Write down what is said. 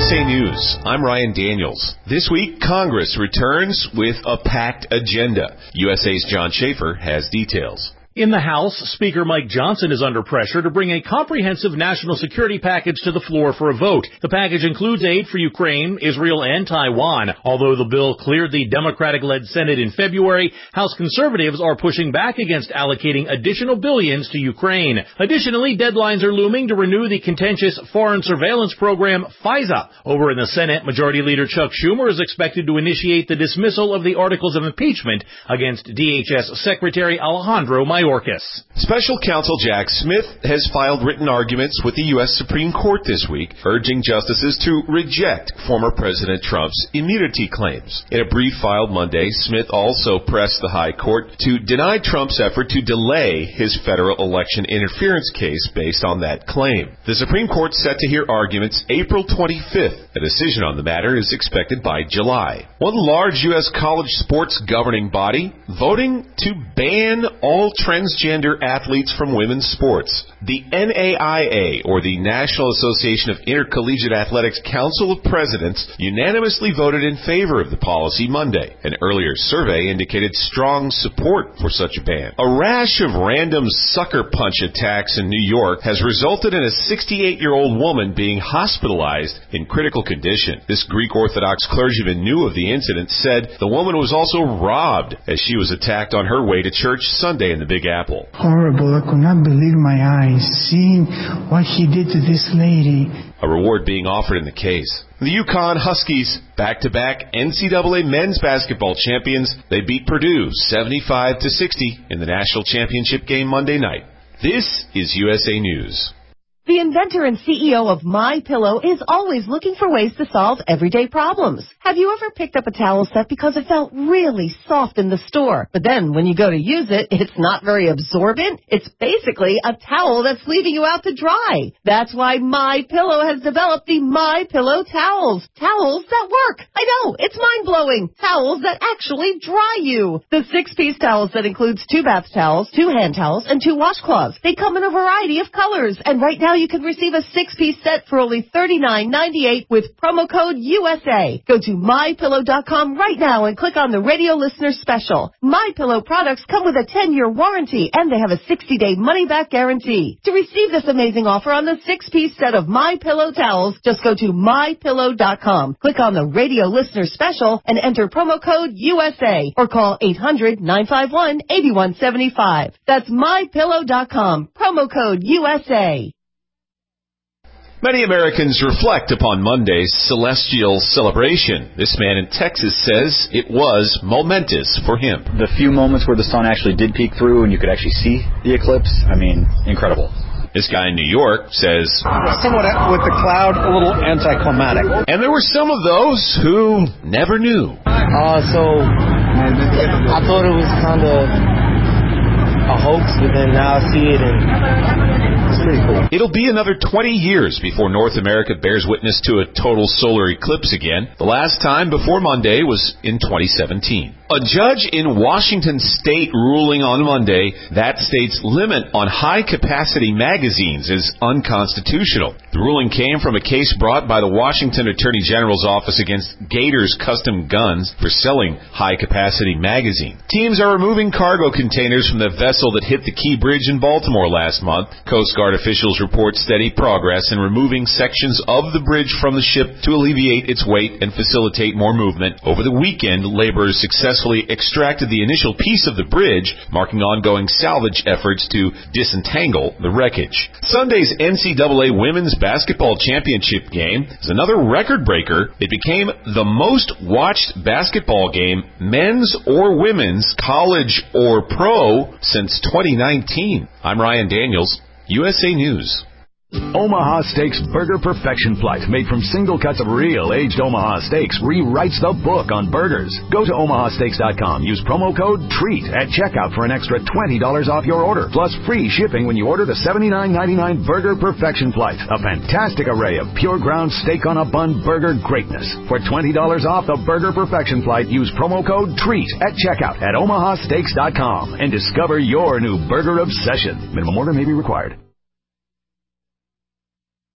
USA News, I'm Ryan Daniels. This week, Congress returns with a packed agenda. USA's John Schaefer has details. In the House, Speaker Mike Johnson is under pressure to bring a comprehensive national security package to the floor for a vote. The package includes aid for Ukraine, Israel, and Taiwan. Although the bill cleared the Democratic-led Senate in February, House conservatives are pushing back against allocating additional billions to Ukraine. Additionally, deadlines are looming to renew the contentious foreign surveillance program, FISA. Over in the Senate, Majority Leader Chuck Schumer is expected to initiate the dismissal of the articles of impeachment against DHS Secretary Alejandro Mayorkas. Special Counsel Jack Smith has filed written arguments with the U.S. Supreme Court this week, urging justices to reject former President Trump's immunity claims. In a brief filed Monday, Smith also pressed the High Court to deny Trump's effort to delay his federal election interference case based on that claim. The Supreme Court set to hear arguments April 25th. A decision on the matter is expected by July. One large U.S. college sports governing body voting to ban all transgender athletes from women's sports. The NAIA, or the National Association of Intercollegiate Athletics Council of Presidents, unanimously voted in favor of the policy Monday. An earlier survey indicated strong support for such a ban. A rash of random sucker punch attacks in New York has resulted in a 68-year-old woman being hospitalized in critical condition. This Greek Orthodox clergyman knew of the incident, said the woman was also robbed as she was attacked on her way to church Sunday in the Big Apple. Horrible. I could not believe my eyes seeing what he did to this lady. A reward being offered in the case. The UConn Huskies, back-to-back NCAA men's basketball champions, they beat Purdue 75-60 in the national championship game Monday night. This is USA News. The inventor and CEO of MyPillow is always looking for ways to solve everyday problems. Have you ever picked up a towel set because it felt really soft in the store, but then when you go to use it, it's not very absorbent? It's basically a towel that's leaving you out to dry. That's why MyPillow has developed the MyPillow towels. Towels that work. I know, it's mind-blowing. Towels that actually dry you. The 6-piece towels that includes 2 bath towels, 2 hand towels, and 2 washcloths. They come in a variety of colors, and right now you can receive a 6-piece set for only $39.98 with promo code USA. Go to MyPillow.com right now and click on the radio listener special. MyPillow products come with a 10-year warranty and they have a 60-day money-back guarantee. To receive this amazing offer on the 6-piece set of MyPillow towels, just go to MyPillow.com. Click on the radio listener special and enter promo code USA or call 800-951-8175. That's MyPillow.com. Promo code USA. Many Americans reflect upon Monday's celestial celebration. This man in Texas says it was momentous for him. The few moments where the sun actually did peek through and you could actually see the eclipse, I mean, incredible. This guy in New York says, somewhat with the cloud, a little anticlimactic. And there were some of those who never knew. So I thought it was kind of a hoax, but then now I see it and it's pretty cool. It'll be another 20 years before North America bears witness to a total solar eclipse again. The last time before Monday was in 2017. A judge in Washington State ruling on Monday that state's limit on high-capacity magazines is unconstitutional. The ruling came from a case brought by the Washington Attorney General's office against Gators Custom Guns for selling high-capacity magazines. Teams are removing cargo containers from the vessel that hit the Key Bridge in Baltimore last month. Coast Guard officials report steady progress in removing sections of the bridge from the ship to alleviate its weight and facilitate more movement. Over the weekend, laborers successfully extracted the initial piece of the bridge, marking ongoing salvage efforts to disentangle the wreckage. Sunday's NCAA Women's Basketball Championship game is another record breaker. It became the most watched basketball game, men's or women's, college or pro, since 2019. I'm Ryan Daniels, USA News. Omaha Steaks Burger Perfection Flight, made from single cuts of real aged Omaha steaks, rewrites the book on burgers. Go to omahasteaks.com. Use promo code TREAT at checkout for an extra $20 off your order, plus free shipping when you order the $79.99 Burger Perfection Flight. A fantastic array of pure ground steak on a bun burger greatness. For $20 off the Burger Perfection Flight, use promo code TREAT at checkout at omahasteaks.com and discover your new burger obsession. Minimum order may be required.